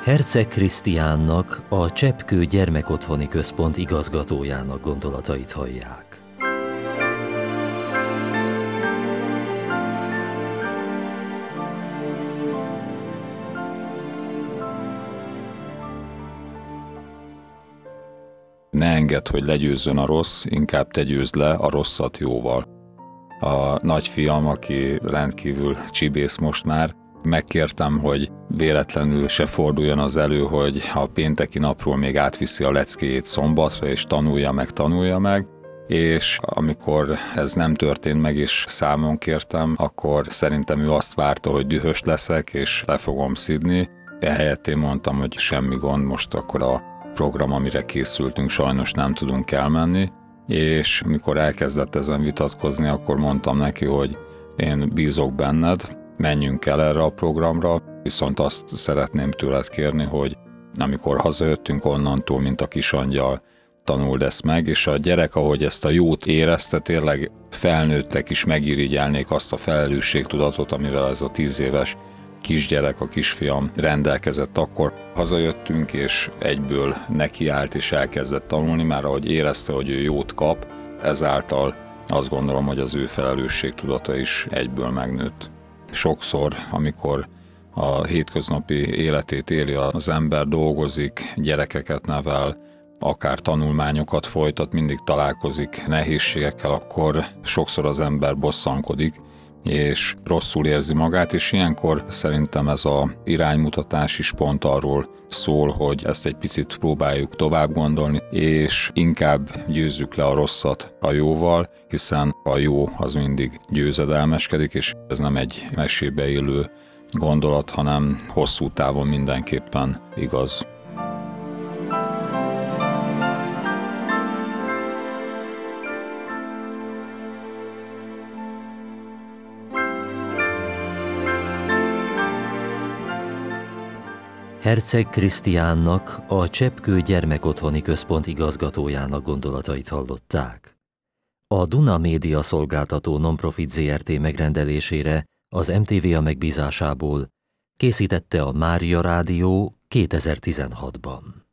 Herceg Krisztiánnak, a Cseppkő Gyermekotthoni Központ igazgatójának gondolatait hallják. Ne engedd, hogy legyőzzön a rossz, inkább te győzd le a rosszat jóval. A nagyfiam, aki rendkívül csibész most már, megkértem, hogy véletlenül se forduljon az elő, hogy a pénteki napról még átviszi a leckéjét szombatra, és tanulja meg, és amikor ez nem történt meg, és számon kértem, akkor szerintem ő azt várta, hogy dühös leszek, és le fogom szidni. Ehelyett én mondtam, hogy semmi gond, most akkor a program, amire készültünk, sajnos nem tudunk elmenni, és amikor elkezdett ezen vitatkozni, akkor mondtam neki, hogy én bízok benned, menjünk el erre a programra, viszont azt szeretném tőled kérni, hogy amikor hazajöttünk onnantól, mint a kisangyal, tanuld ezt meg, és a gyerek, ahogy ezt a jót érezte, tényleg felnőttek is megirigyelnék azt a felelősségtudatot, amivel ez a 10 éves kisgyerek, a kisfiam rendelkezett. Akkor hazajöttünk, és egyből nekiállt és elkezdett tanulni, már ahogy érezte, hogy ő jót kap, ezáltal azt gondolom, hogy az ő felelősségtudata is egyből megnőtt. Sokszor, amikor a hétköznapi életét éli az ember, dolgozik, gyerekeket nevel, akár tanulmányokat folytat, mindig találkozik nehézségekkel, akkor sokszor az ember bosszankodik, és rosszul érzi magát, és ilyenkor szerintem ez az iránymutatás is pont arról szól, hogy ezt egy picit próbáljuk tovább gondolni, és inkább győzzük le a rosszat a jóval, hiszen a jó az mindig győzedelmeskedik, és ez nem egy mesébe élő gondolat, hanem hosszú távon mindenképpen igaz. Herceg Krisztiánnak, a Cseppkő Gyermekotthoni Központ igazgatójának gondolatait hallották. A Duna Média Szolgáltató Nonprofit Zrt. Megrendelésére az MTVA megbízásából készítette a Mária Rádió 2016-ban.